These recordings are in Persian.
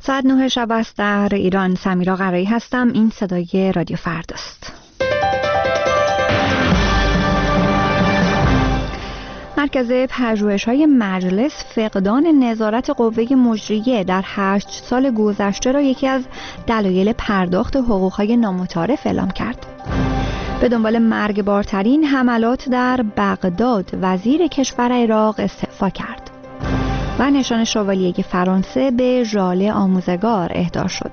ساعت 9 شب است در ایران. سمیرا قرایی هستم. این صدای رادیو فرداست. مرکز پژوهش‌های مجلس فقدان نظارت قوه مجریه در 8 سال گذشته را یکی از دلایل پرداخت حقوق‌های نامتعارف اعلام کرد. به دنبال مرگبارترین حملات در بغداد وزیر کشور عراق استعفا کرد و نشان شوالیه فرانسه به ژاله آموزگار اهدا شد.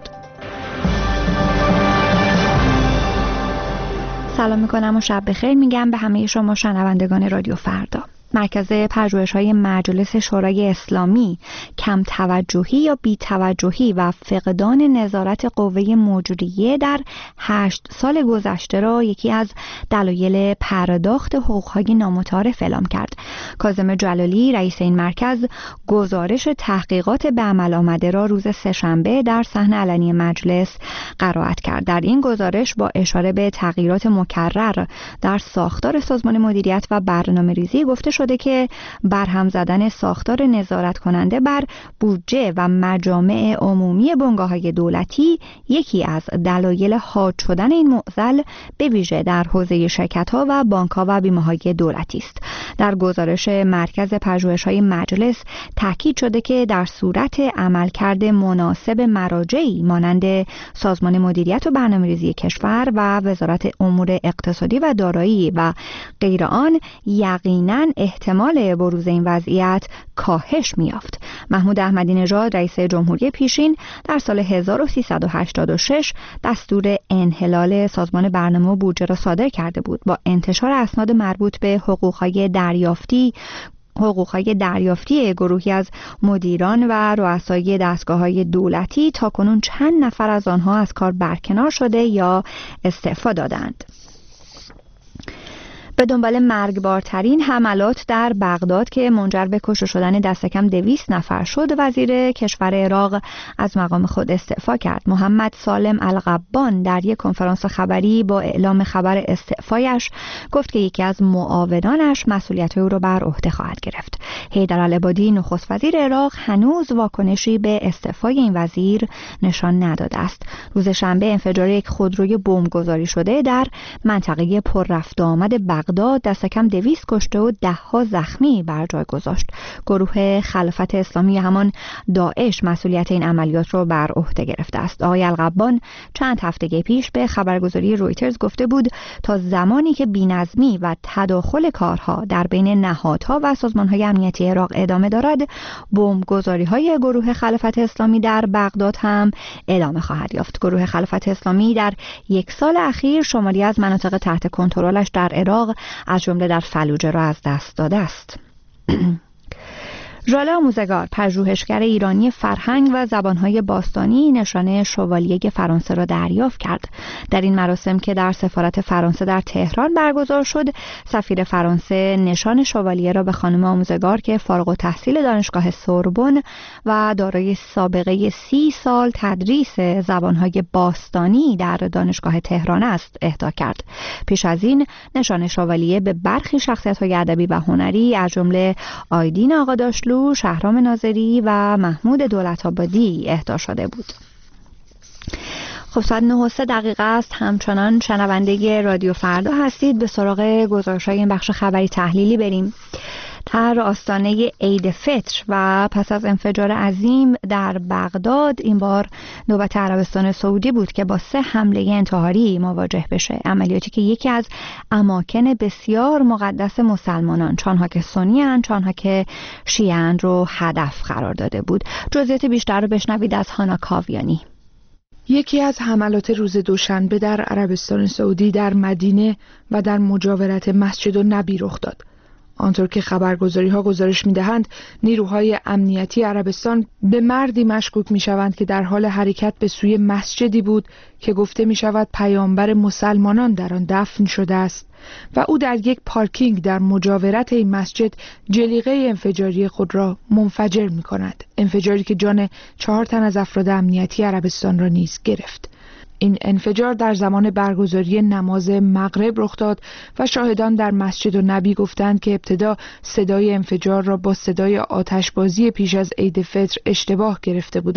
سلام میکنم و شب بخیر میگم به همه شما شنوندگان رادیو فردا. مرکز پژوهش‌های مجلس شورای اسلامی کم توجهی یا بی توجهی و فقدان نظارت قوه مجریه در 8 سال گذشته را یکی از دلایل پرداخت حقوق‌های نامتعارف اعلام کرد. کاظم جلالی رئیس این مرکز گزارش تحقیقات به عمل آمده را روز سه‌شنبه در صحن علنی مجلس قرائت کرد. در این گزارش با اشاره به تغییرات مکرر در ساختار سازمان مدیریت و برنامه‌ریزی گفته شده که برهم زدن ساختار نظارت کننده بر بودجه و مجامع عمومی بنگاه‌های دولتی یکی از دلایل حاد شدن این معضل به ویژه در حوزه شرکت‌ها و بانک‌ها و بیمه‌های دولتی است. در گزارش مرکز پژوهش‌های مجلس تاکید شده که در صورت عملکرد مناسب مراجعی مانند سازمان مدیریت و برنامه‌ریزی کشور و وزارت امور اقتصادی و دارایی و غیر آن یقیناً احتمال بروز این وضعیت کاهش می‌یافت. محمود احمدی نژاد رئیس جمهوری پیشین در سال 1386 دستور انحلال سازمان برنامه و بودجه را صادر کرده بود. با انتشار اسناد مربوط به حقوق‌های دریافتی گروهی از مدیران و رؤسای دستگاه‌های دولتی تاکنون چند نفر از آنها از کار برکنار شده یا استعفا دادند. به دنبال مرگبارترین حملات در بغداد که منجر به کشته شدن دست کم 200 نفر شد، وزیر کشور عراق از مقام خود استعفا کرد. محمد سالم القبان در یک کنفرانس خبری با اعلام خبر استعفایش گفت که یکی از معاونانش مسئولیت او را بر عهده خواهد گرفت. حیدر العبادی نخست وزیر عراق هنوز واکنشی به استعفای این وزیر نشان نداده است. روز شنبه انفجار یک خودروی بمبگذاری شده در منطقه پر رفت آمد بغداد دست کم 200 کشته و 10 زخمی بر جای گذاشت. گروه خلافت اسلامی همان داعش مسئولیت این عملیات را بر عهده گرفته است. آقای القبان چند هفته پیش به خبرگزاری رویترز گفته بود تا زمانی که بی‌نظمی و تداخل کارها در بین نهادها و سازمان‌های امنیتی عراق ادامه دارد، بمبگذاری‌های گروه خلافت اسلامی در بغداد هم ادامه خواهد یافت. گروه خلافت اسلامی در یک سال اخیر شماری از مناطق تحت کنترلش در عراق از جمله در فلوجه را از دست داده است. ژاله آموزگار پژوهشگر ایرانی فرهنگ و زبانهای باستانی نشانه شوالیه فرانسه را دریافت کرد. در این مراسم که در سفارت فرانسه در تهران برگزار شد، سفیر فرانسه نشان شوالیه را به خانم آموزگار که فارغ التحصیل دانشگاه سوربن و دارای سابقه 30 سال تدریس زبانهای باستانی در دانشگاه تهران است اهدا کرد. پیش از این نشان شوالیه به برخی شخصیت‌های ادبی و هنری از جمله آیدین آقاداشلو، شهرام ناظری و محمود دولت‌آبادی اهدا شده بود. خب ساعت 9:03 است. همچنان شنونده رادیو فردا هستید. به سراغ گزارش‌های این بخش خبری تحلیلی بریم. در آستانه عید فطر و پس از انفجار عظیم در بغداد، این بار نوبت عربستان سعودی بود که با 3 حمله انتحاری مواجه بشه. عملیاتی که یکی از اماکن بسیار مقدس مسلمانان، چانها که سنی چانها که شیعه رو هدف قرار داده بود. جزئیات بیشتر رو بشنوید از هانا کاویانی. یکی از حملات روز دوشنبه در عربستان سعودی در مدینه و در مجاورت مسجد النبی رخ داد. آنطور که خبرگزاری‌ها گزارش می‌دهند، نیروهای امنیتی عربستان به مردی مشکوک می‌شوند که در حال حرکت به سوی مسجدی بود که گفته می‌شود پیامبر مسلمانان در آن دفن شده است و او در یک پارکینگ در مجاورت این مسجد جلیقه انفجاری خود را منفجر می‌کند. انفجاری که جان 4 تن از افراد امنیتی عربستان را نیز گرفت. این انفجار در زمان برگزاری نماز مغرب رخ داد و شاهدان در مسجد النبی گفتند که ابتدا صدای انفجار را با صدای آتشبازی پیش از عید فطر اشتباه گرفته بودند.